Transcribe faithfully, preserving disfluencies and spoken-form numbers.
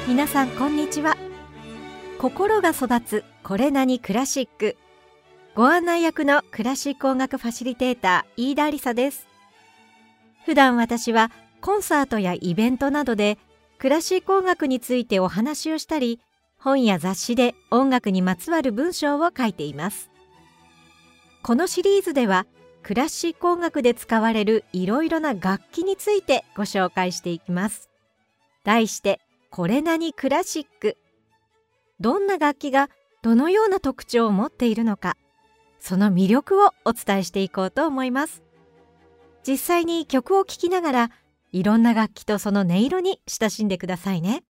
皆さんこんにちは。心が育つこれなにクラシック、ご案内役のクラシック音楽ファシリテーター飯田理沙です。普段私はコンサートやイベントなどでクラシック音楽についてお話をしたり、本や雑誌で音楽にまつわる文章を書いています。このシリーズではクラシック音楽で使われるいろいろな楽器についてご紹介していきます。題してこれなにクラシック。どんな楽器がどのような特徴を持っているのか、その魅力をお伝えしていこうと思います。実際に曲を聴きながらいろんな楽器とその音色に親しんでくださいね。